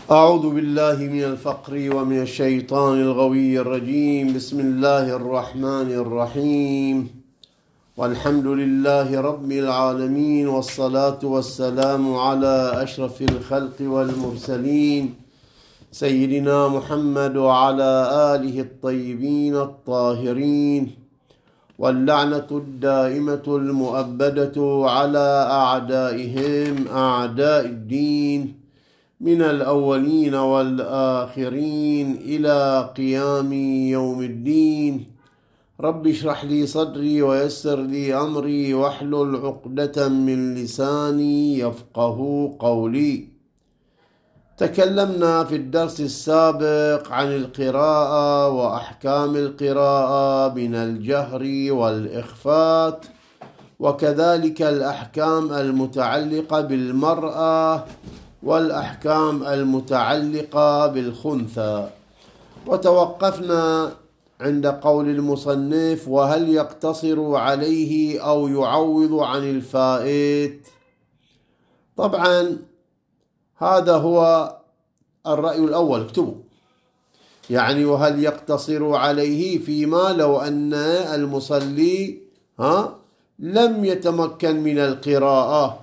أعوذ بالله من الفقر ومن الشيطان الغوي الرجيم. بسم الله الرحمن الرحيم، والحمد لله رب العالمين، والصلاة والسلام على أشرف الخلق والمرسلين سيدنا محمد وعلى آله الطيبين الطاهرين، واللعنة الدائمة المؤبدة على أعدائهم أعداء الدين من الأولين والآخرين إلى قيام يوم الدين. رب اشرح لي صدري ويسر لي أمري واحلل عقدة من لساني يفقه قولي. تكلمنا في الدرس السابق عن القراءة وأحكام القراءة من الجهر والإخفات، وكذلك الأحكام المتعلقة بالمرأة والأحكام المتعلقة بالخنثى، وتوقفنا عند قول المصنف: وهل يقتصر عليه أو يعوض عن الفائت؟ طبعا هذا هو الرأي الأول، اكتبوا يعني وهل يقتصر عليه فيما لو أن المصلي لم يتمكن من القراءة،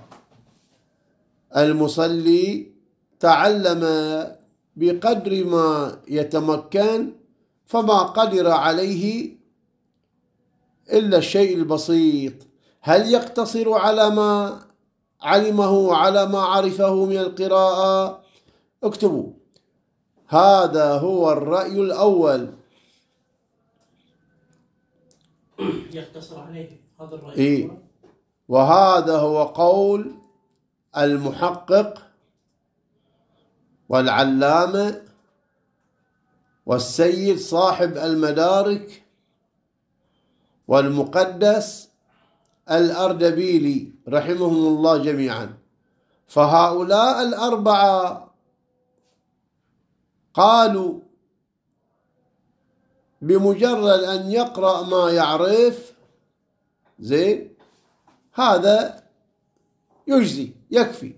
المصلي تعلم بقدر ما يتمكن فما قدر عليه إلا الشيء البسيط، هل يقتصر على ما علمه على ما عرفه من القراءة؟ اكتبوا هذا هو الرأي الأول. يقتصر عليه هذا الرأي الأول. وهذا هو قول المحقق والعلامة والسيد صاحب المدارك والمقدس الأردبيلي رحمهم الله جميعا. فهؤلاء الأربعة قالوا بمجرد أن يقرأ ما يعرف زين هذا يجزي يكفي.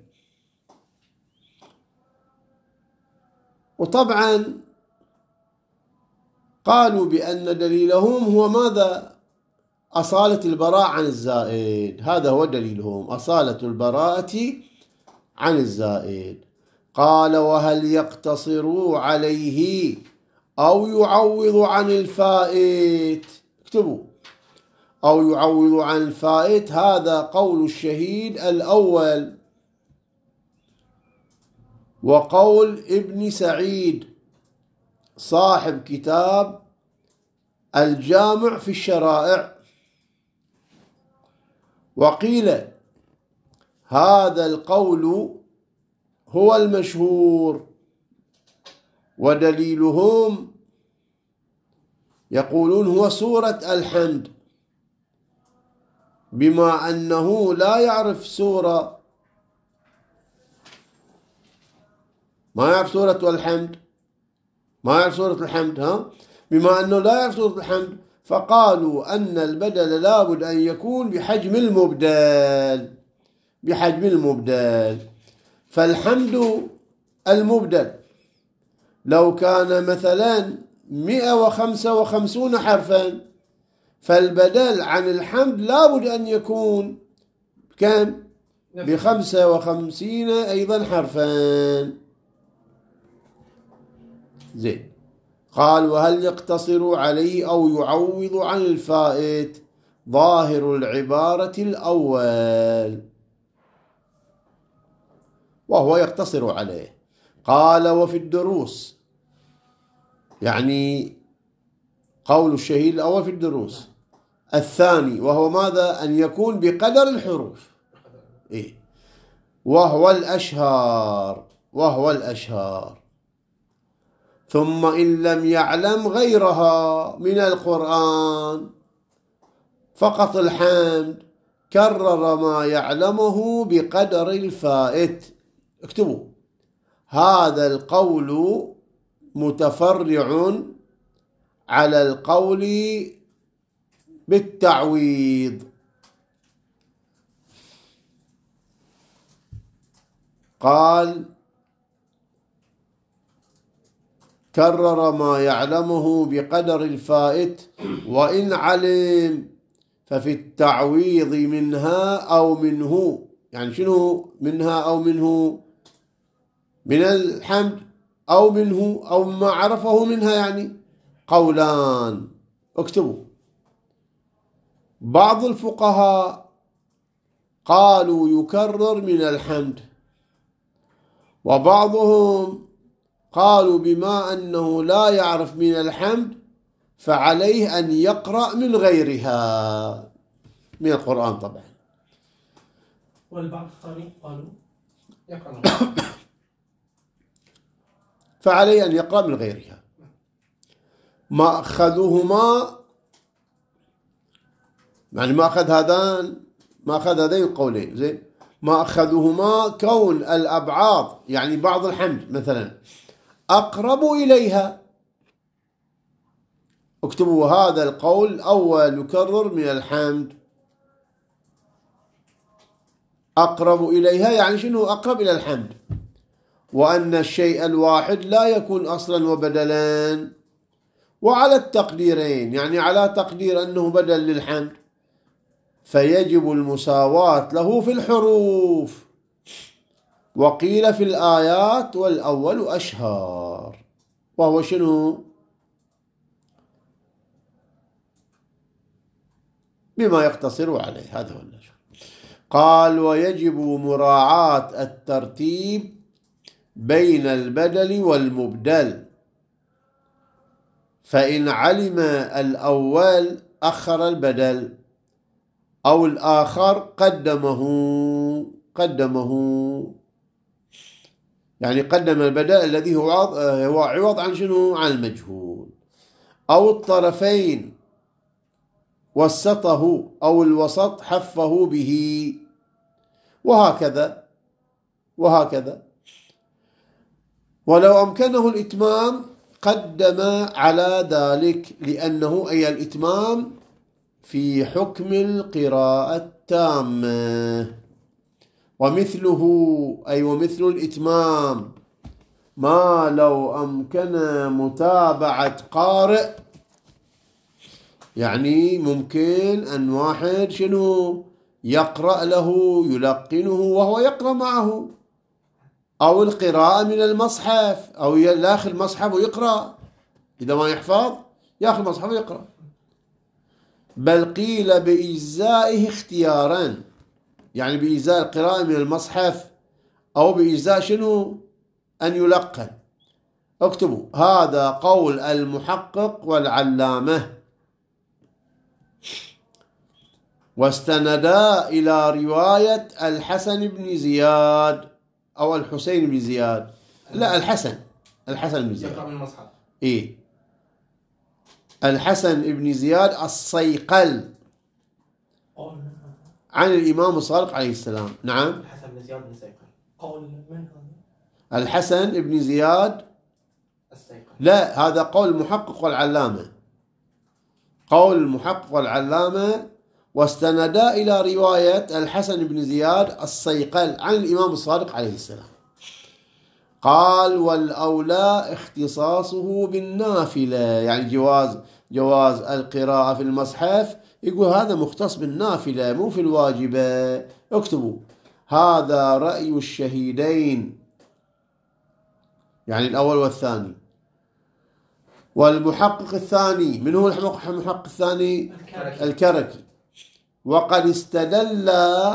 وطبعا قالوا بأن دليلهم هو ماذا؟ أصالة البراءة عن الزائد، هذا هو دليلهم، أصالة البراءة عن الزائد. قال: وهل يقتصر عليه أو يعوض عن الفائت؟ اكتبوا أو يعوض عن الفائت، هذا قول الشهيد الأول وقول ابن سعيد صاحب كتاب الجامع في الشرائع. وقيل هذا القول هو المشهور، ودليلهم يقولون هو سورة الحمد، بما أنه لا يعرف سورة، ما يعرف سورة الحمد، ما يعرف سورة الحمد، بما أنه لا يعرف سورة الحمد فقالوا أن البدل لابد أن يكون بحجم المبدل، بحجم المبدل. فالحمد المبدل لو كان مثلا 155 حرفا، فالبدل عن الحمد لابد أن يكون كم؟ ب55 أيضا حرفا. زين. قال: وهل يقتصر عليه أو يعوض عن الفائت؟ ظاهر العبارة الأول، وهو يقتصر عليه. قال: وفي الدروس، يعني قول الشهيد الأول في الدروس. الثاني وهو ماذا؟ أن يكون بقدر الحروف، وهو الأشهر، وهو الأشهر. ثم إن لم يعلم غيرها من القرآن فقط الحمد كرر ما يعلمه بقدر الفائت. اكتبوا هذا القول متفرع على القول بالتعويض. قال: كرر ما يعلمه بقدر الفائت، وإن علم ففي التعويض منها أو منه. يعني شنو منها أو منه؟ من الحمد أو منه أو ما عرفه منها، يعني قولان. اكتبوا. بعض الفقهاء قالوا يكرر من الحمد، وبعضهم قالوا بما أنه لا يعرف من الحمد فعليه أن يقرأ من غيرها، من القرآن طبعا. والبعض الثاني قالوا يقرأ فعليه أن يقرأ من غيرها. مأخذهما يعني ما أخذ هذين القولين زين. مأخذهما كون الأبعاض يعني بعض الحمد مثلا أقرب إليها. اكتبوا هذا القول الأول يكرر من الحمد. أقرب إليها يعني شنو؟ أقرب إلى الحمد. وأن الشيء الواحد لا يكون أصلا وبدلا، وعلى التقديرين يعني على تقدير أنه بدل للحمد فيجب المساواة له في الحروف، وقيل في الآيات والأول أشهر، وهو شنو؟ بما يقتصر عليه. هذا هو النشر. قال ويجب مراعاة الترتيب بين البدل والمبدل، فإن علم الأول أخر البدل، أو الآخر قدمه يعني قدم البدل الذي هو عوض عن شنو؟ عن المجهول. أو الطرفين وسطه، أو الوسط حفه به، وهكذا. ولو أمكنه الإتمام قدم على ذلك، لأنه أي الإتمام في حكم القراءة التامة. ومثله أي ومثل الإتمام ما لو أمكن متابعة قارئ، يعني ممكن أن واحد شنو يقرأ له يلقنه وهو يقرأ معه، أو القراءة من المصحف، أو ياخذ المصحف ويقرأ، إذا ما يحفظ ياخذ المصحف ويقرأ. بل قيل بإجزائه اختيارا، يعني بإجزاء القراءة من المصحف أو بإجزاء شنو؟ أن يلقن. اكتبوا هذا قول المحقق والعلامة، واستندا إلى رواية الحسن بن زياد أو الحسين بن زياد، لا الحسن بن زياد يقرأ من المصحف. إيه، الحسن بن زياد الصيقل عن الإمام الصادق عليه السلام. نعم، الحسن بن زياد بن صيقل. قول من هذا؟ الحسن بن زياد الصيقل. لا، هذا قول المحقق والعلامة، قول المحقق والعلامة. واستندا إلى رواية الحسن بن زياد الصيقل عن الإمام الصادق عليه السلام. قال والأولى اختصاصه بالنافلة، يعني جواز القراءة في المصحف، يقول هذا مختص بالنافلة مو في الواجبة. اكتبوا هذا رأي الشهيدين، يعني الأول والثاني. والمحقق الثاني من هو المحقق الثاني؟ الكركي. وقد استدل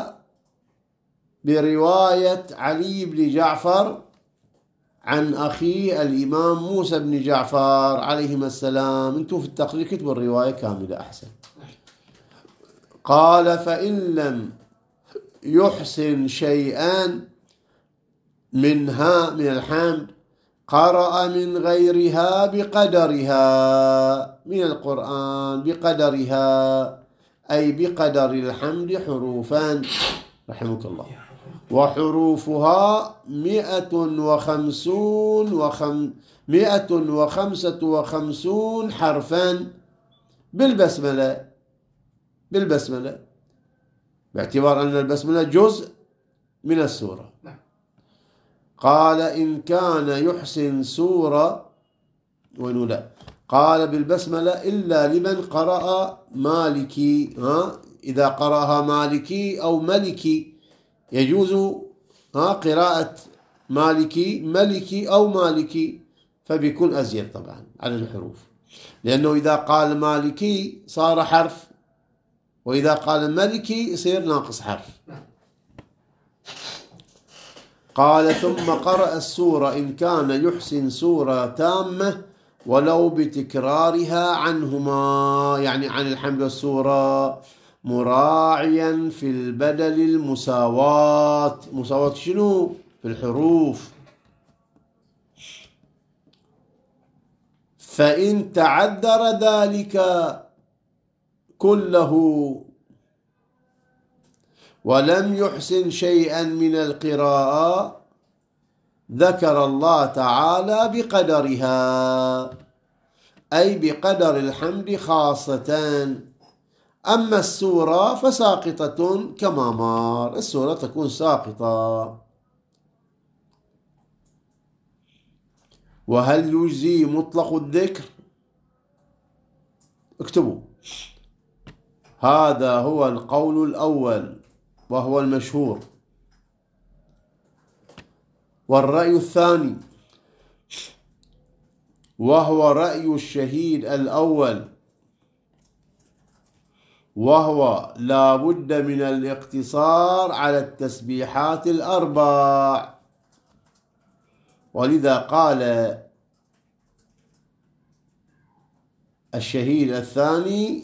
برواية علي بن جعفر عن أخيه الإمام موسى بن جعفر عليهما السلام. انتم في التقرير كتبوا الرواية كاملة أحسن. قال فإن لم يحسن شيئا منها من الحمد قرأ من غيرها بقدرها، من القرآن بقدرها، أي بقدر الحمد حروفا رحمك الله. وحروفها 155 حرفا بالبسملة، باعتبار أن البسملة جزء من السورة. قال إن كان يحسن سورة وإنه لا. قال بالبسملة إلا لمن قرأ مالكي، إذا قرأها مالكي أو ملكي يجوز قراءة مالكي ملكي أو مالكي، فبيكون أزيد طبعا على الحروف، لأنه إذا قال مالكي صار حرف، وإذا قال ملكي يصير ناقص حرف. قال ثم قرأ السورة إن كان يحسن سورة تامة ولو بتكرارها عنهما، يعني عن الحمد والسورة، مراعيا في البدل المساواة. مساواة شنو؟ في الحروف. فإن تعذر ذلك كله ولم يحسن شيئا من القراءة ذكر الله تعالى بقدرها، أي بقدر الحمد خاصة. أما السورة فساقطة كما مر، السورة تكون ساقطة. وهل يجزي مطلق الذكر؟ اكتبوا. هذا هو القول الأول وهو المشهور. والرأي الثاني وهو رأي الشهيد الأول، وهو لا بد من الاقتصار على التسبيحات الأربع. ولذا قال الشهيد الثاني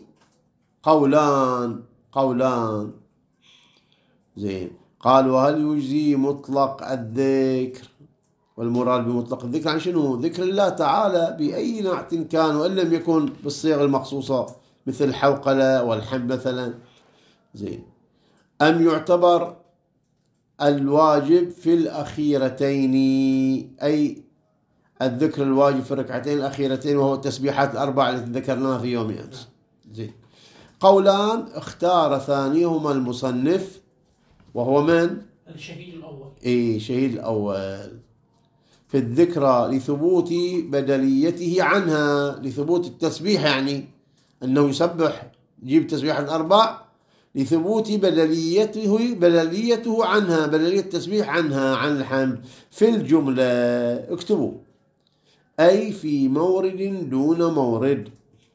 قولان زين. قال وهل يجزي مطلق الذكر؟ والمراد بمطلق الذكر عن شنو؟ ذكر الله تعالى بأي نعت كان، وإن لم يكن بالصيغ المخصوصة مثل الحوقلة والحمد مثلا. زين. أم يعتبر الواجب في الأخيرتين، أي الذكر الواجب في الركعتين الأخيرتين، وهو التسبيحات الأربع التي ذكرناها في يوم أمس. زين. قولان اختار ثانيهما المصنف، وهو من؟ الشهيد الأول. شهيد الأول في الذكرى لثبوت بدليته عنها، لثبوت التسبيح، يعني أنه يسبح يجيب تسبيح الأربع لثبوت بدليته عنها، بدلية التسبيح عنها عن الحمد في الجملة. اكتبوا. أي في مورد دون مورد،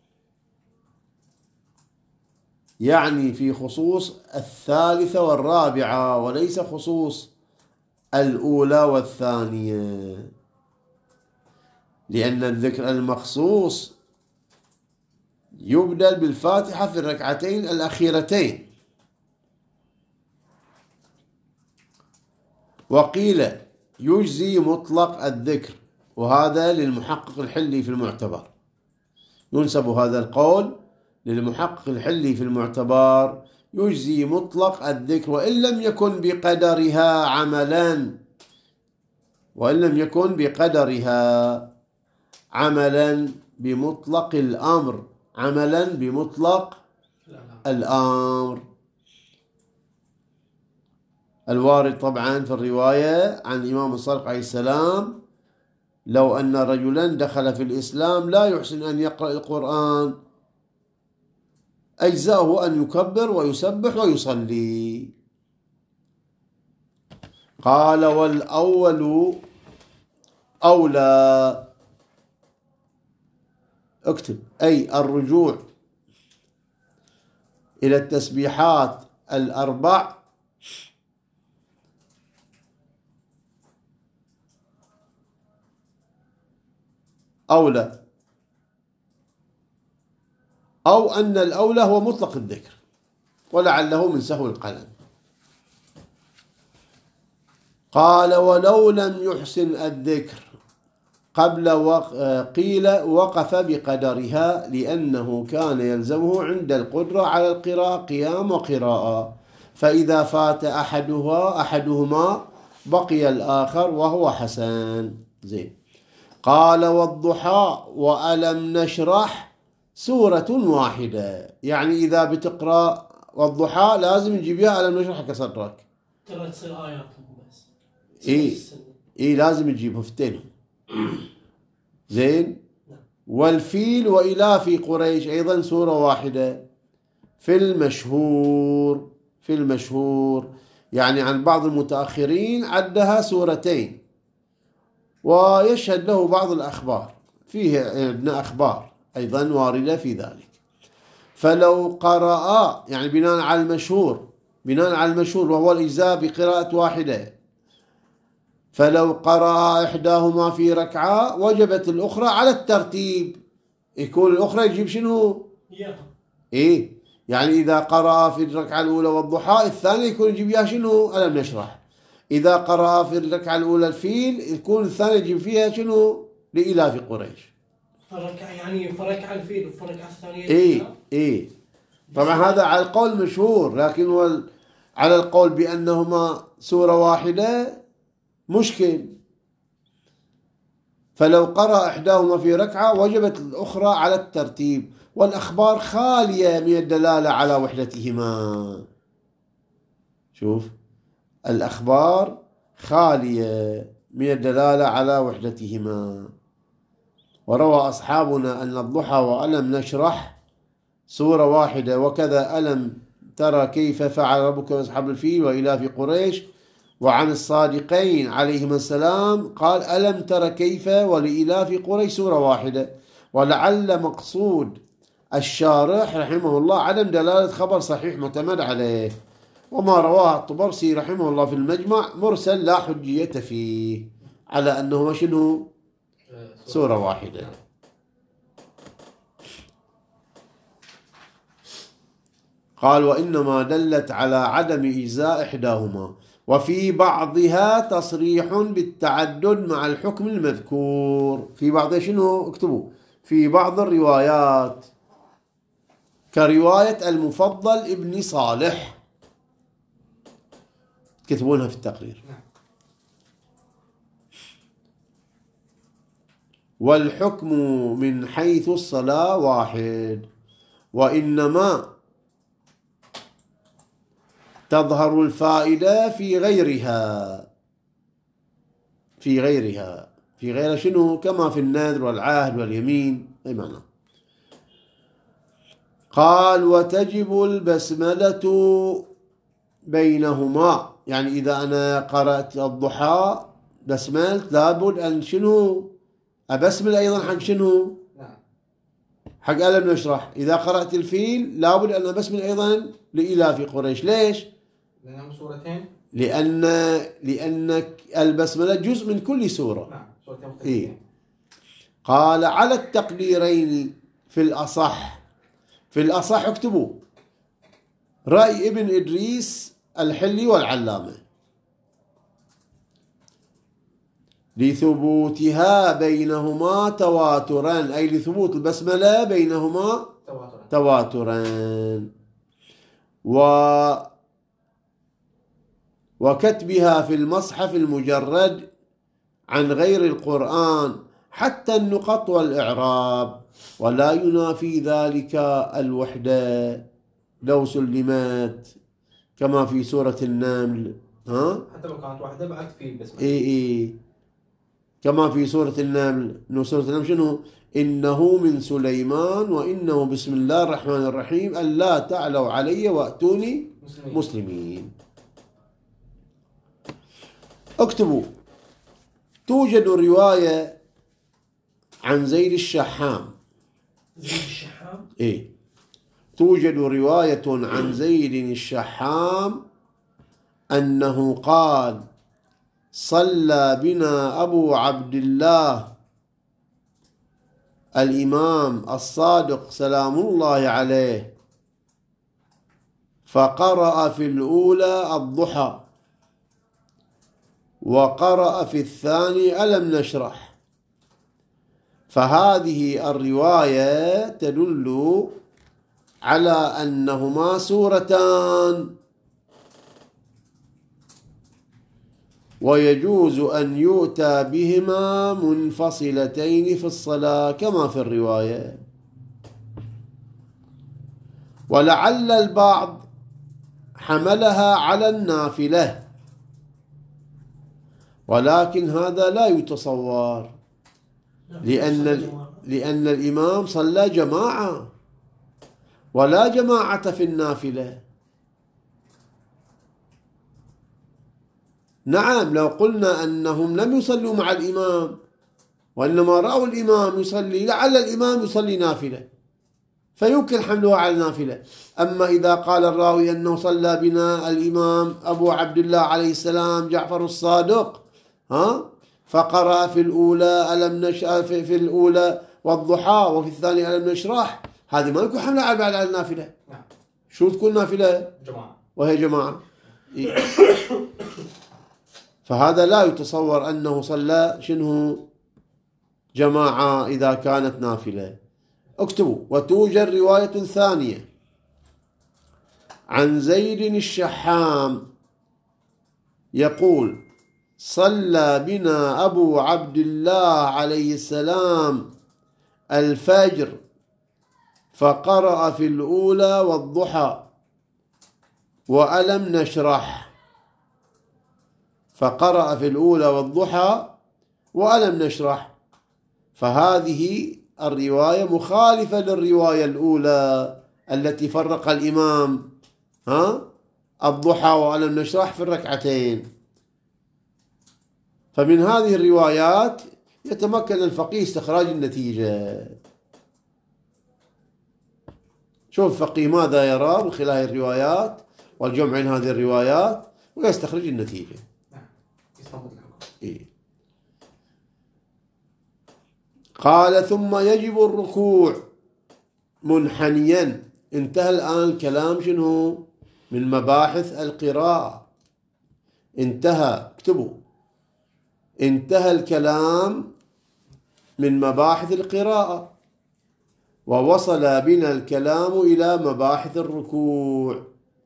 يعني في خصوص الثالثة والرابعة وليس خصوص الأولى والثانية، لأن الذكر المخصوص يبدل بالفاتحة في الركعتين الأخيرتين. وقيل يجزي مطلق الذكر، وهذا للمحقق الحلي في المعتبر، ينسب هذا القول للمحقق الحلي في المعتبر، يجزي مطلق الذكر وإن لم يكن بقدرها عملا، وإن لم يكن بقدرها عملا بمطلق الأمر، عملا بمطلق الأمر الوارد طبعا في الرواية عن الإمام الصادق عليه السلام: لو أن رجلا دخل في الإسلام لا يحسن أن يقرأ القرآن أجزأه أن يكبر ويسبح ويصلي. قال والأول أولى، اكتب، أي الرجوع إلى التسبيحات الأربع أولى، أو أن الأولى هو مطلق الذكر، ولعله من سهو القلم. قال ولو لم يحسن الذكر قبل قيل وقف بقدرها، لأنه كان يلزمه عند القدرة على القراءة قيام وقراءة، فإذا فات أحدهما بقي الآخر وهو حسن. زين. قال والضحى وألم نشرح سورة واحدة، يعني إذا بتقرأ والضحى لازم نجيبها ألم نشرح كصدرك. 3 آيات بس. لازم تجيبها فتينهم. زين. والفيل وإلاف قريش أيضا سورة واحدة. في المشهور يعني عن بعض المتأخرين عدها سورتين، ويشهد له بعض الأخبار، فيه عندنا أخبار أيضا واردة في ذلك. فلو قرأ يعني بناء على المشهور وهو الإجزاء بقراءة واحدة، فلو قرأ إحداهما في ركعة وجبت الأخرى على الترتيب، يكون الأخرى يجيب شنو؟ إيه، يعني إذا قرأ في الركعة الأولى والضحى الثانية يكون يجيب إياها شنو؟ ألم نشرح. إذا قرأ في الركعة الأولى الفيل يكون الثانية يجيب فيها شنو؟ لإلاف قريش. يعني فركعة الفيل وفركعة الثانية. إيه طبعا هذا على القول المشهور، لكن هو على القول بأنهما سورة واحدة مشكل. فلو قرأ إحداهما في ركعة وجبت الأخرى على الترتيب، والأخبار خالية من الدلالة على وحدتهما. شوف، الأخبار خالية من الدلالة على وحدتهما. وروى أصحابنا أن الضحى وألم نشرح سورة واحدة، وكذا ألم ترى كيف فعل ربك بأصحاب الفيل وإلاف قريش. وعن الصادقين عليهما السلام قال ألم ترى كيف ولإلاف قريش سورة واحدة. ولعل مقصود الشارح رحمه الله عدم دلالة خبر صحيح معتمد عليه، وما رواه الطبرسي رحمه الله في المجمع مرسل لا حجية فيه، على أنه شنو؟ سورة واحدة. قال وإنما دلت على عدم إجزاء إحداهما، وفي بعضها تصريح بالتعدد مع الحكم المذكور. في بعضها شنو؟ اكتبوا في بعض الروايات، كرواية المفضل ابن صالح، تكتبونها في التقرير. والحكم من حيث الصلاة واحد، وإنما تظهر الفائدة في غيرها. في غير شنو؟ كما في النذر والعهد واليمين، أي معنى. قال وتجب البسملة بينهما، يعني إذا أنا قرأت الضحى بسملت لابد أن شنو؟ أبسمل أيضا حق شنو؟ حق ألم نشرح. إذا قرأت الفيل لابد أن أبسمل أيضا لإلاف قريش. ليش؟ لأنهم سورتين. لأن البسملة جزء من كل سورة. نعم، سورتين إيه. مختلفين. قال على التقديرين في الأصح اكتبوا رأي ابن إدريس الحلي والعلامة لثبوتها بينهما تواترا، أي لثبوت البسملة بينهما تواترا. وكتبها في المصحف المجرد عن غير القرآن حتى النقط والإعراب، ولا ينافي ذلك الوحدة لو سلمت كما في سورة النمل. حتى لو كانت واحدة بعد في البسملة. إيه كما في سورة النمل. إنه سورة النمل شنو؟ إنه من سليمان وإنه بسم الله الرحمن الرحيم ألا تعلوا علي وأتوني مسلمين. اكتبوا توجد رواية عن زيد الشحام. إيه، توجد رواية عن زيد الشحام أنه قال صلى بنا أبو عبد الله الإمام الصادق سلام الله عليه، فقرأ في الأولى الضحى وقرأ في الثاني ألم نشرح. فهذه الرواية تدل على أنهما سورتان، ويجوز أن يؤتى بهما منفصلتين في الصلاة كما في الرواية. ولعل البعض حملها على النافلة، ولكن هذا لا يتصور، لأن لأن الإمام صلى جماعة ولا جماعة في النافلة. نعم، لو قلنا أنهم لم يصلوا مع الإمام وإنما رأوا الإمام يصلي، لعل الإمام يصلي نافلة فيمكن حملها على النافلة. أما إذا قال الراوي أنه صلى بنا الإمام أبو عبد الله عليه السلام جعفر الصادق فقرأ في الأولى ألم نشرح، في الأولى والضحى، وفي الثانية ألم نشرح، هذه ما يكون حملها على النافلة. نعم. شو تكون نافلة؟ جماعة. وهي جماعة. فهذا لا يتصور أنه صلى شنو جماعة إذا كانت نافلة. اكتبوا. وتوجد رواية ثانية عن زيد الشحام يقول: صلى بنا أبو عبد الله عليه السلام الفجر فقرأ في الأولى والضحى وألم نشرح. فقرأ في الأولى والضحى وألم نشرح. فهذه الرواية مخالفة للرواية الأولى التي فرق الإمام الضحى وألم نشرح في الركعتين. فمن هذه الروايات يتمكن الفقيه استخراج النتيجة. شوف الفقيه ماذا يرى من خلال الروايات والجمع بين هذه الروايات ويستخرج النتيجة. إيه. قال: ثم يجب الركوع منحنيا. انتهى الآن الكلام شنو من مباحث القراءة. انتهى، اكتبوا، انتهى الكلام من مباحث القراءة ووصل بنا الكلام إلى مباحث الركوع.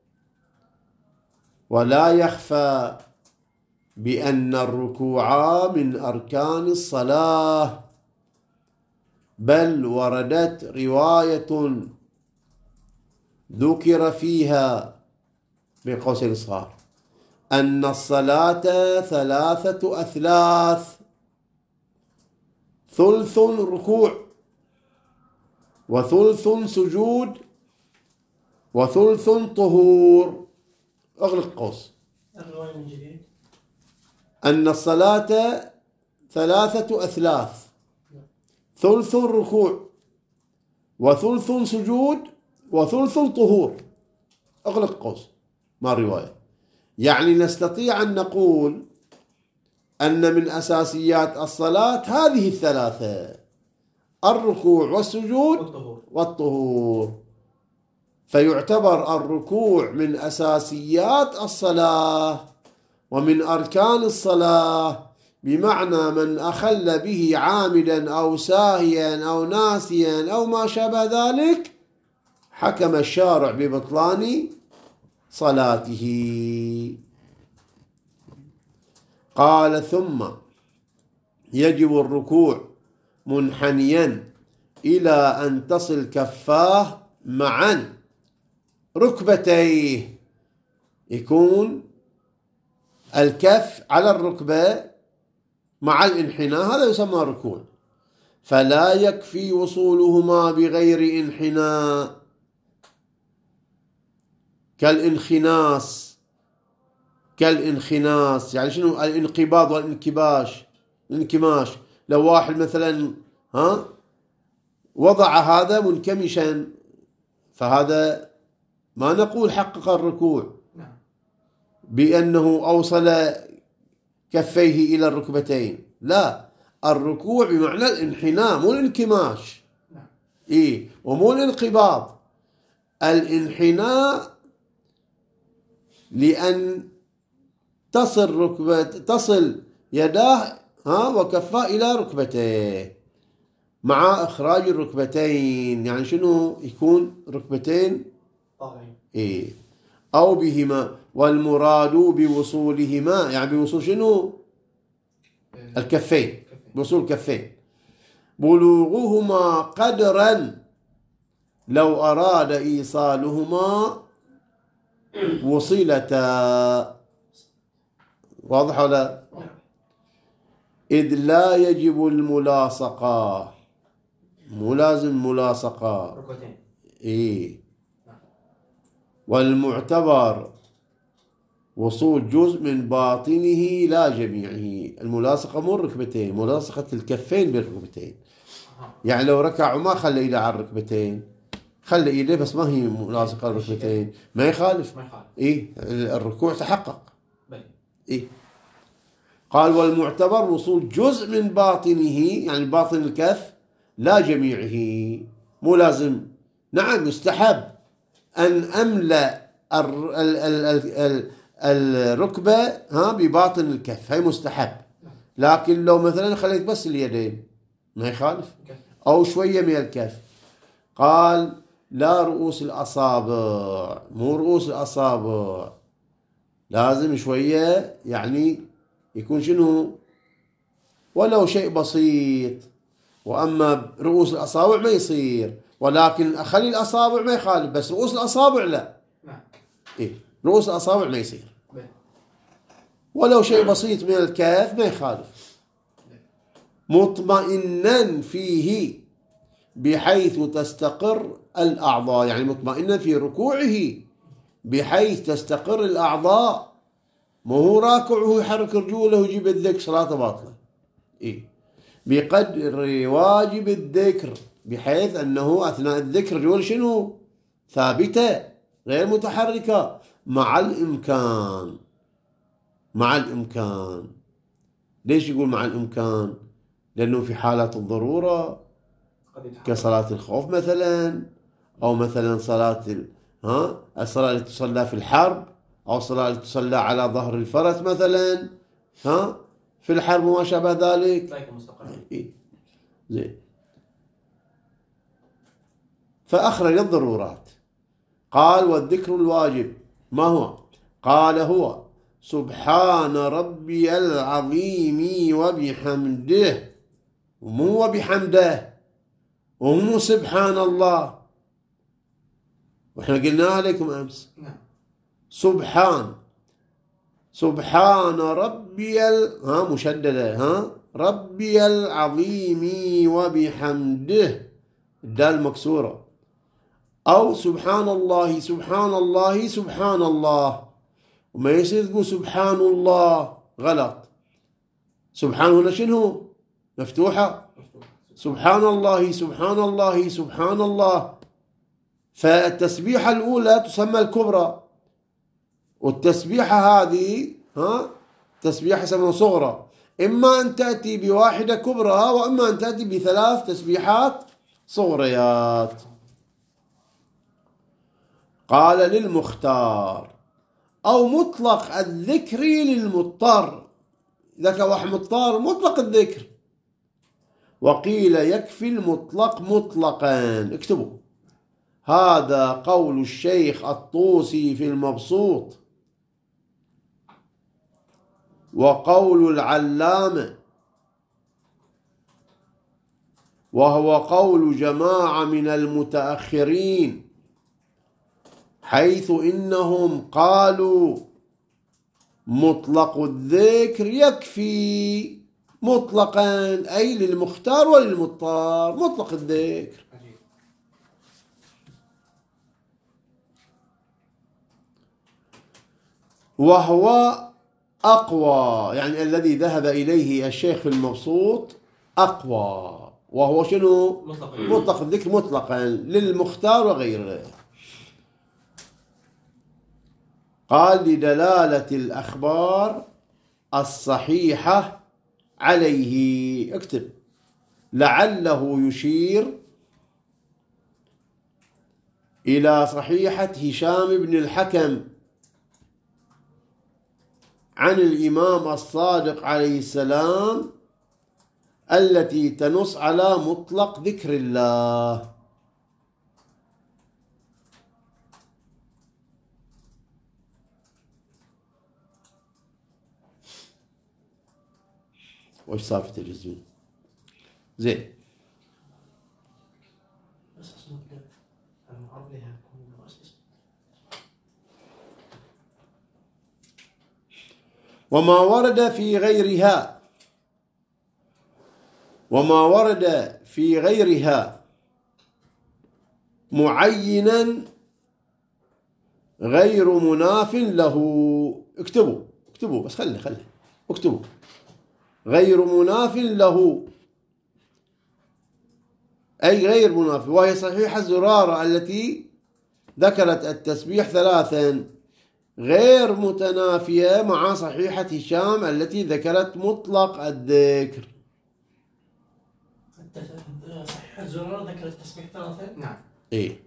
ولا يخفى بأن الركوع من أركان الصلاة، بل وردت رواية ذكر فيها بين قوسين صغار أن الصلاة 3 أثلاث: ثلث ركوع، وثلث سجود، وثلث طهور. أغلق قوس. الرواية من جديد. أن الصلاة 3 أثلاث: ثلث ركوع، وثلث سجود، وثلث طهور. أغلق قوس. ما الرواية؟ يعني نستطيع أن نقول أن من أساسيات الصلاة هذه 3: الركوع والسجود والطهور. فيعتبر الركوع من أساسيات الصلاة ومن أركان الصلاة، بمعنى من أخل به عامدا أو ساهيا أو ناسيا أو ما شابه ذلك حكم الشارع ببطلان صلاته. قال: ثم يجب الركوع منحنيا إلى أن تصل كفاه معا ركبتيه. يكون الكف على الركبة مع الانحناء، هذا يسمى ركوع. فلا يكفي وصولهما بغير انحناء كالانخناس. يعني شنو الانقباض الانكماش؟ لو واحد مثلا وضع هذا منكمشا فهذا ما نقول حقق الركوع بأنه أوصل كفيه إلى الركبتين، لا، الركوع بمعنى الانحناء مو الانكماش. ومو الانقباض. الانحناء لأن تصل يداه وكفاه إلى ركبتيه مع إخراج الركبتين. يعني شنو يكون ركبتين طالعين أو بهما، والمراد بوصولهما يعني بوصول شنو الكفين، بوصول الكفين، بلوغهما قدرا لو أراد إيصالهما وصلتا. واضح ولا؟ إذ لا يجب الملاصقة مو لازم ملاصقة. ركبتين. إيه. والمعتبر وصول جزء من باطنه لا جميعه. الملاصقة مو الركبتين، ملاصقة الكفين بالركبتين. يعني لو ركع وما خلى إيده على الركبتين، خلى إيده بس ما هي ملاصقة الركبتين، ما يخالف. إيه الركوع تحقق. إيه. قال والمعتبر وصول جزء من باطنه، يعني باطن الكف، لا جميعه. مو لازم. نعم يستحب أن أملأ الركبة بباطن الكف، هي مستحب. لكن لو مثلا خليت بس اليدين ما يخالف، أو شوية من الكف. قال لا رؤوس الأصابع، مو رؤوس الأصابع، لازم شوية يعني يكون شنو ولو شيء بسيط. وأما رؤوس الأصابع ما يصير، ولكن أخلي الأصابع ما يخالف، بس رؤوس الأصابع لا. إيه رؤوس الأصابع ما يصير، ولو شيء بسيط من الكاف ما يخالف. مطمئنا فيه بحيث تستقر الأعضاء، يعني مطمئنا في ركوعه بحيث تستقر الأعضاء. ما هو راكع وهو يحرك رجوله ويجيب الذكر، صلاته باطلة. إيه بقدر واجب الذكر، بحيث أنه أثناء الذكر رجوله شنو ثابتة غير متحركة مع الإمكان. مع الإمكان. ليش يقول مع الإمكان؟ لأنه في حالات الضرورة كصلاة الخوف مثلا، أو مثلا صلاة الصلاة التي تصلى في الحرب، أو الصلاة التي تصلى على ظهر الفرس مثلا في الحرب وما شابه ذلك. إيه. زين. فأخرج الضرورات. قال والذكر الواجب ما هو؟ قال هو سبحان ربي العظيم وبحمده، ومو وبحمده، ومو سبحان الله، واحنا قلناها لكم امس. سبحان ربي مشدده ربي العظيم وبحمده، الدال مكسوره. او سبحان الله سبحان الله سبحان الله، وما يصير تقول سبحان الله، غلط. سبحان هنا شنو مفتوحة، سبحان الله سبحان الله سبحان الله. فالتسبيحة الأولى تسمى الكبرى، والتسبيحة هذه تسبيحة يسمونها صغرى. إما أن تأتي بواحدة كبرى، وإما أن تأتي بثلاث تسبيحات صغريات. قال للمختار أو مطلق الذكر للمضطر، ذاك واحد مضطر مطلق الذكر. وقيل يكفي المطلق مطلقا. اكتبوا هذا قول الشيخ الطوسي في المبسوط، وقول العلامة، وهو قول جماعة من المتأخرين، حيث إنهم قالوا مطلق الذكر يكفي مطلقا، أي للمختار وللمضطر مطلق الذكر. وهو أقوى، يعني الذي ذهب إليه الشيخ المبسوط أقوى. وهو شنو؟ مطلق الذكر مطلقا للمختار وغيره. قال لدلالة الأخبار الصحيحة عليه. اكتب لعله يشير إلى صحيحة هشام بن الحكم عن الإمام الصادق عليه السلام التي تنص على مطلق ذكر الله. وش صار في التلفزيون؟ زين. وما ورد في غيرها، وما ورد في غيرها معينا غير مناف له. اكتبوا بس خلي اكتبوا غير مناف له، أي غير مناف، وهي صحيحة زرارة التي ذكرت التسبيح 3 غير متنافية مع صحيحة هشام التي ذكرت مطلق الذكر. صحيح الزرار ذكر التسبيح 3. نعم. إيه،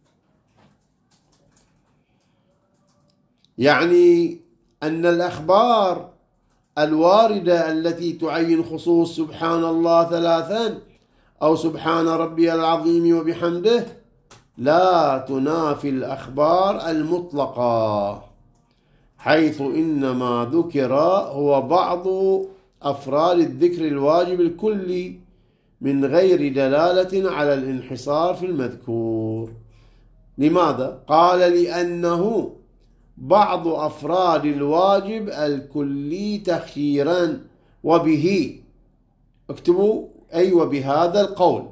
يعني أن الأخبار الواردة التي تعين خصوص سبحان الله 3 أو سبحان ربي العظيم وبحمده لا تنافي الأخبار المطلقة، حيث إنما ذكر هو بعض أفراد الذكر الواجب الكلي من غير دلالة على الانحصار في المذكور. لماذا؟ قال لأنه بعض أفراد الواجب الكلي تخييرا، وبه اكتبوا أي وبهذا القول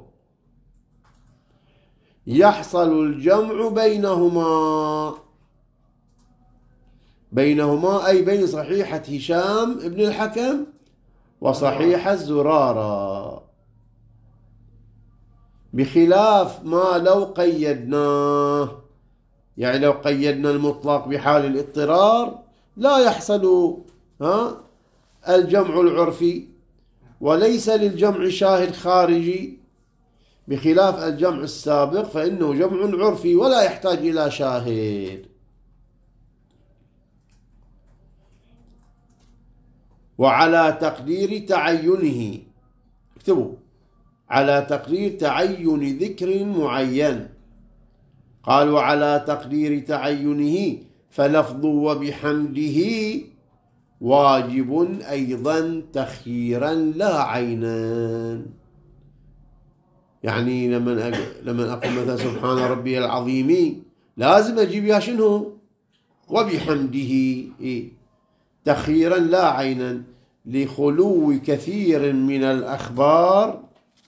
يحصل الجمع بينهما أي بين صحيحة هشام ابن الحكم وصحيحة الزرارة، بخلاف ما لو قيدناه، يعني لو قيدنا المطلق بحال الاضطرار لا يحصل الجمع العرفي، وليس للجمع شاهد خارجي، بخلاف الجمع السابق فإنه جمع عرفي ولا يحتاج إلى شاهد. وعلى تقدير تعينه، اكتبوا على تقدير تعين ذكر معين، قال وعلى تقدير تعينه فلفظ وبحمده واجب أيضا تخييرا لا عينا. يعني لما أقول مثلا سبحان ربي العظيم لازم أجيب يا شنو وبحمده تخييرا لا عينا، لخلو كثير من الأخبار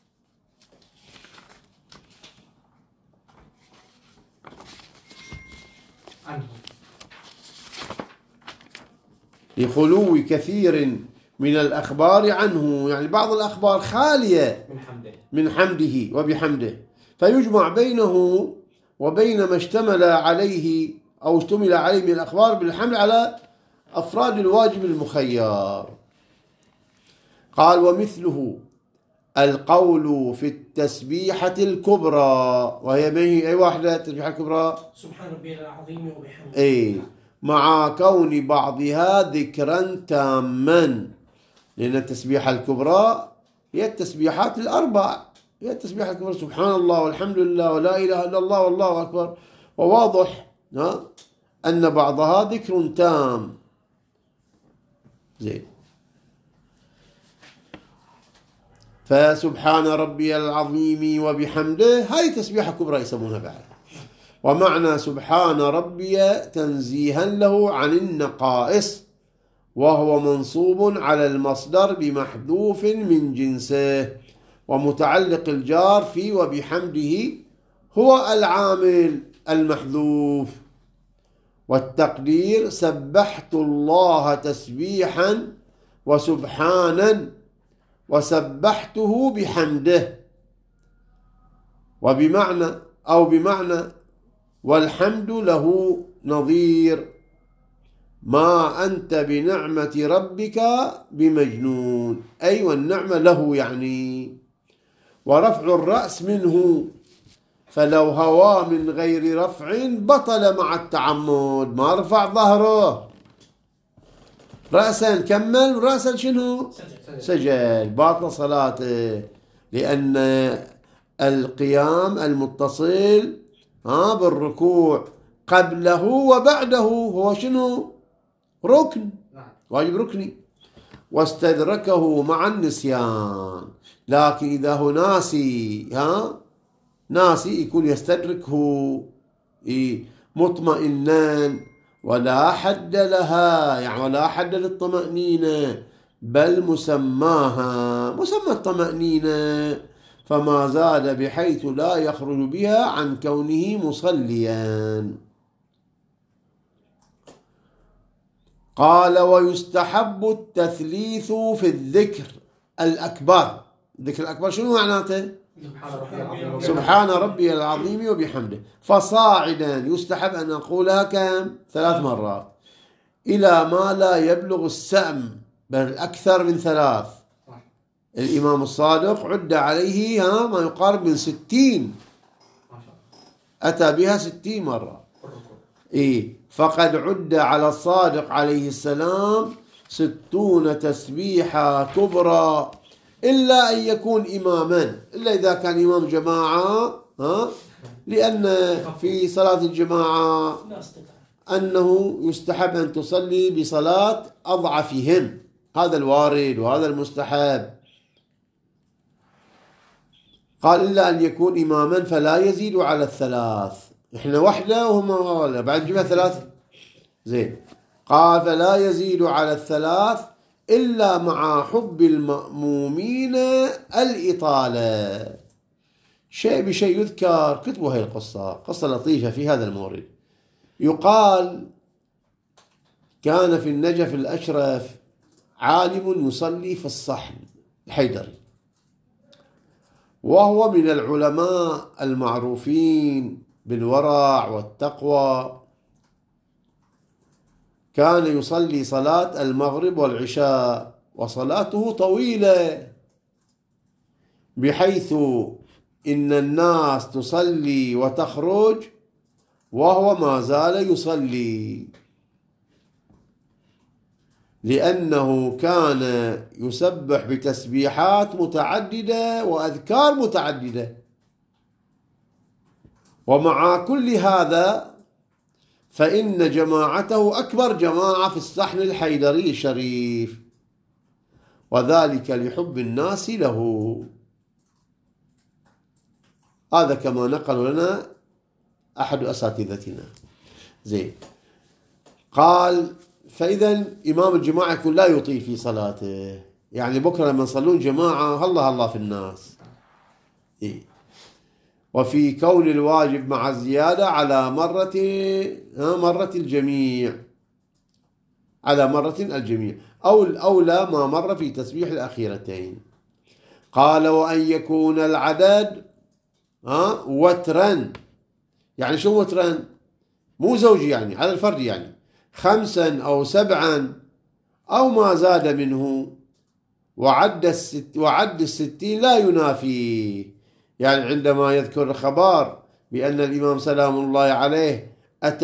عنه، يعني بعض الأخبار خالية من حمده وبحمده، فيجمع بينه وبين ما اشتمل عليه من الأخبار بالحمل على أفراد الواجب المخير. قال ومثله القول في التسبيحة الكبرى، وهي ما هي أي واحدة التسبيحة الكبرى؟ سبحان ربي العظيم وبحمده. أي، مع كون بعضها ذكرا تاما، لأن التسبيحة الكبرى هي التسبيحات الأربع، هي التسبيحة الكبرى سبحان الله والحمد لله ولا إله إلا الله والله أكبر، وواضح أن بعضها ذكر تام. زين، فسبحان ربي العظيم وبحمده هاي تسبيحة كبرى يسمونها بعد. ومعنى سبحان ربي تنزيها له عن النقائص، وهو منصوب على المصدر بمحذوف من جنسه، ومتعلق الجار في وبحمده هو العامل المحذوف، والتقدير سبحت الله تسبيحا وسبحانا وسبحته بحمده، بمعنى والحمد له نظير ما أنت بنعمة ربك بمجنون، أي والنعمة له يعني. ورفع الرأس منه، فلو هوى من غير رفع بطل مع التعمد، ما رفع ظهره رأسا كمل رأسا شنو سجد، باطل صلاته، لأن القيام المتصل بالركوع قبله وبعده هو شنو ركن، واجب ركني، واستدركه مع النسيان. لكن إذا هو ناسي يكون يستدركه مطمئنا، ولا حد لها، يعني ولا حد للطمأنينة، بل مسماها مسمى الطمأنينة، فما زاد بحيث لا يخرج بها عن كونه مصليا. قال ويستحب التثليث في الذكر الأكبر. الذكر الأكبر شنو معناته؟ سبحان ربي العظيم وبحمده. فصاعدا يستحب أن نقولها كم؟ 3 مرات إلى ما لا يبلغ السأم، بل أكثر من 3. الإمام الصادق عد عليه ما يقارب من 60، أتى بها 60 مرة. فقد عد على الصادق عليه السلام 60 تسبيحة كبرى، إلا أن يكون إماما، إلا إذا كان إمام جماعة، لأن في صلاة الجماعة أنه يستحب أن تصلي بصلاة أضعفهم، هذا الوارد وهذا المستحب. قال إلا أن يكون إماما فلا يزيد على 3. إحنا وحدة وهم بعد جمع 3 زين. قال فلا يزيد على 3 إلا مع حب المأمومين الإطالة. شيء بشيء يذكر، كتبوا هاي القصة، قصة لطيفة في هذا المورد. يقال كان في النجف الأشرف عالم يصلي في الصحن الحيدري، وهو من العلماء المعروفين بالورع والتقوى. كان يصلي صلاة المغرب والعشاء، وصلاته طويلة بحيث إن الناس تصلي وتخرج وهو ما زال يصلي، لأنه كان يسبح بتسبيحات متعددة وأذكار متعددة. ومع كل هذا فإن جماعته أكبر جماعة في الصحن الحيدري الشريف، وذلك لحب الناس له. هذا كما نقل لنا أحد أساتذتنا. زين. قال فإذا إمام الجماعة يكون لا يطيل في صلاته، يعني بكرة لما يصلون جماعة الله في الناس. وفي كون الواجب مع الزيادة على مرة الجميع، على مرة الجميع، أو الأولى ما مر في تسبيح الأخيرتين. قال وأن يكون العدد وترا. يعني شو وترا؟ مو زوجي، يعني على الفرد، يعني 5 أو 7 أو ما زاد منه. وعد 60 لا ينافيه. يعني عندما يذكر الخبر بأن الإمام سلام الله عليه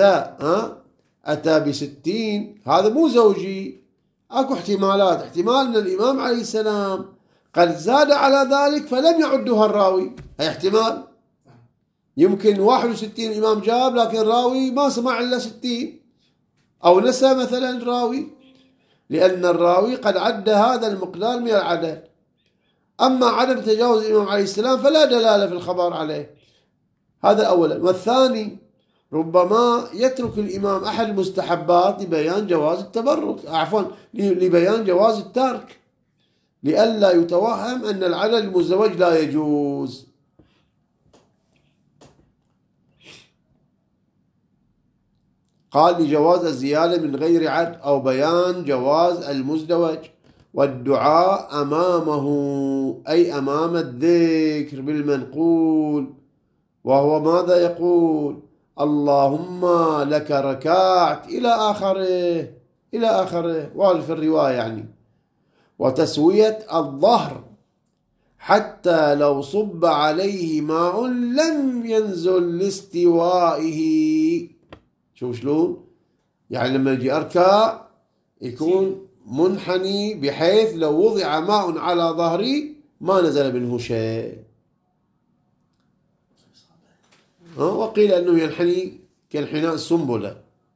أتى ب60، هذا مو زوجي. أكو احتمالات، احتمال أن الإمام عليه السلام قد زاد على ذلك فلم يعدها الراوي، هي احتمال. يمكن 61 الإمام جاب لكن راوي ما سمع إلا 60، أو نسى مثلا راوي، لأن الراوي قد عد هذا المقدار من العدد. أما عدم تجاوز الإمام عليه السلام فلا دلالة في الخبر عليه. هذا أولا. والثاني ربما يترك الإمام أحد المستحبات لبيان جواز التبرك، لبيان جواز الترك، لئلا يتوهم أن العدد المزدوج لا يجوز. قال لجواز الزيادة من غير عد، أو بيان جواز المزدوج. والدعاء أمامه أي أمام الذكر بالمنقول، وهو ماذا يقول؟ اللهم لك ركعت إلى آخره وهذا في الرواية يعني. وتسوية الظهر حتى لو صب عليه ماء لم ينزل لاستوائه. شوف شلون؟ يعني لما يجي أركع يكون منحني بحيث لو وضع ماء على ظهري ما نزل منه شيء. وقيل أنه ينحني كانحناء السنبلة.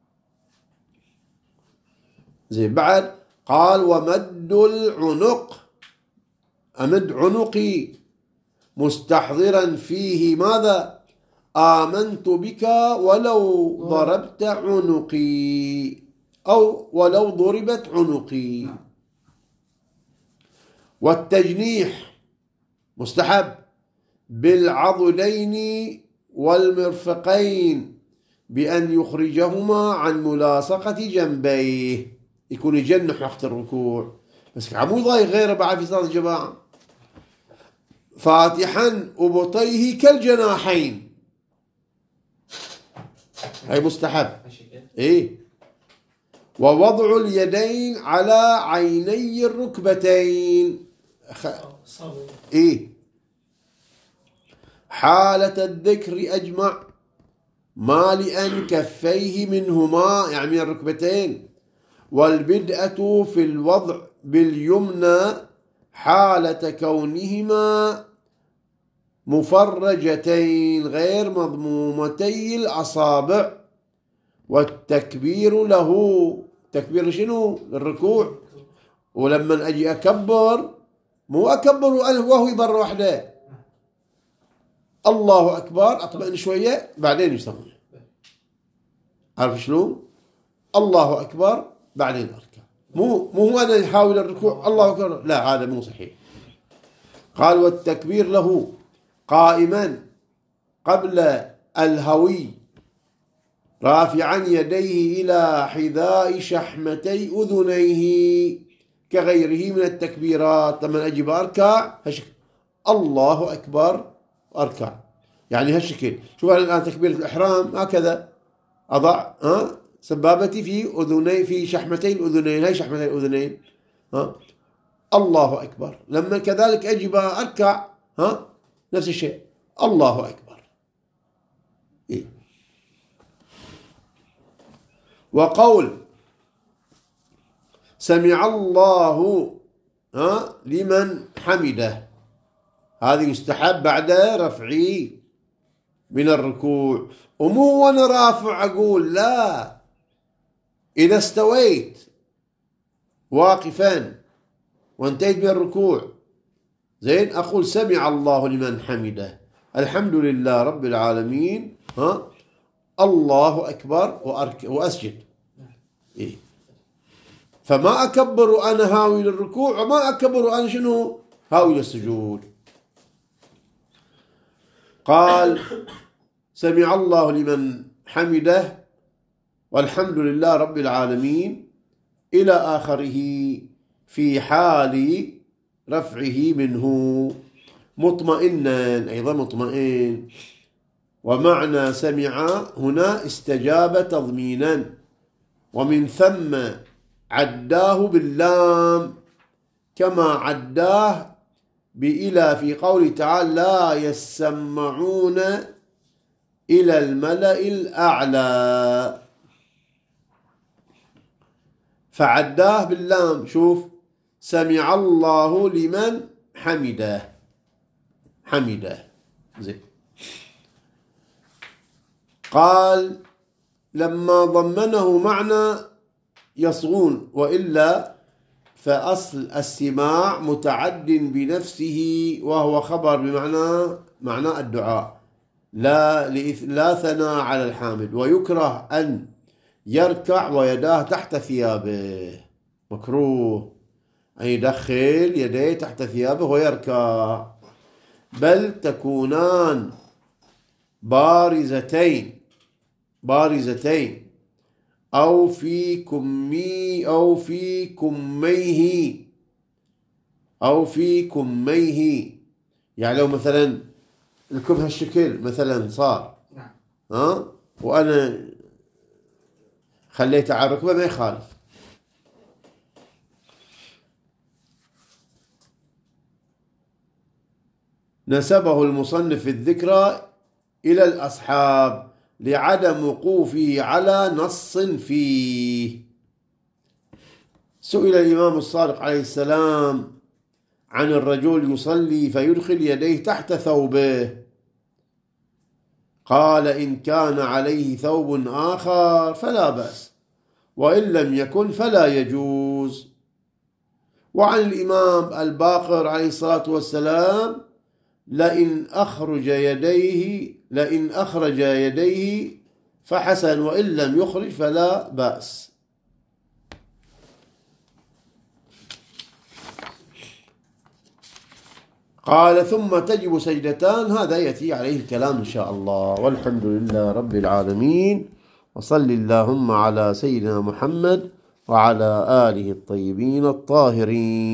زي بعد قال ومد العنق، أمد عنقي مستحضرا فيه ماذا؟ آمنت بك ولو ضربت عنقي، أو ولو ضربت عنقي. والتجنيح مستحب بالعضدين والمرفقين بأن يخرجهما عن ملاصقة جنبيه، يكون يجنح وقت الركوع، بس عمو يضايق غيره بعد في صلاة الجماعة. فاتحا أبطيه كالجناحين، هي مستحب. إيه. ووضع اليدين على عيني الركبتين. إيه. حالة الذكر أجمع مالئا كفيه منهما، يعني من الركبتين. والبدءة في الوضع باليمنى حالة كونهما مفرجتين غير مضمومتي الأصابع. والتكبير له، تكبير شنو؟ للركوع. ولما أجي أكبر مو أكبر أنا وهو برا وحده، الله أكبر أطمئن شوية بعدين يسمونه. عارف شلون؟ الله أكبر بعدين أركع، مو أنا أحاول الركوع الله أكبر، لا هذا مو صحيح. قال والتكبير له قائما قبل الهوي رافعا يديه إلى حذاء شحمتي أذنيه كغيره من التكبيرات. لما أجي أركع هالشكل، الله أكبر أركع، يعني هالشكل. شوف أنا الآن تكبيرة الإحرام هكذا، أضع سبابتي في أذني، في شحمتي الأذنين، هاي شحمتي الأذنين، الله أكبر. لما كذلك أجي أركع نفس الشيء، الله أكبر. إيه. وقول سمع الله لمن حمده، هذه يستحب بعد رفعي من الركوع. ومو وانا رافع اقول، لا، اذا استويت واقفا وانتهيت من الركوع زين اقول سمع الله لمن حمده، الحمد لله رب العالمين، الله اكبر، واسجد. إيه. فما اكبر انا هاوي للركوع، وما اكبر انا شنو هاوي للسجود. قال سمع الله لمن حمده والحمد لله رب العالمين إلى آخره في حال رفعه منه مطمئنا، أيضا مطمئن. ومعنى سمع هنا استجاب تضمينا، ومن ثم عداه باللام كما عداه بإلى في قوله تعالى لا يسمعون إلى الملأ الأعلى، فعداه باللام. شوف سمع الله لمن حمده، حمده زين. قال لما ضمنه معنى يصغون، وإلا فأصل السماع متعد بنفسه وهو خبر بمعنى الدعاء، لا ثناء على الحامد. ويكره أن يركع ويداه تحت ثيابه، مكروه أن يدخل يديه تحت ثيابه ويركع، بل تكونان بارزتين أو في كميه، يعني لو مثلا الكم هالشكل مثلا صار، وأنا خليته على الركبة ما يخالف. نسبه المصنف في الذكرى إلى الأصحاب لعدم وقوفه على نص فيه. سئل الإمام الصادق عليه السلام عن الرجل يصلي فيدخل يديه تحت ثوبه، قال إن كان عليه ثوب آخر فلا بأس، وإن لم يكن فلا يجوز. وعن الإمام الباقر عليه الصلاة والسلام لئن أخرج يديه فحسن، وإن لم يخرج فلا بأس. قال ثم تجب سجدتان، هذا يأتي عليه الكلام إن شاء الله. والحمد لله رب العالمين، وصل اللهم على سيدنا محمد وعلى آله الطيبين الطاهرين.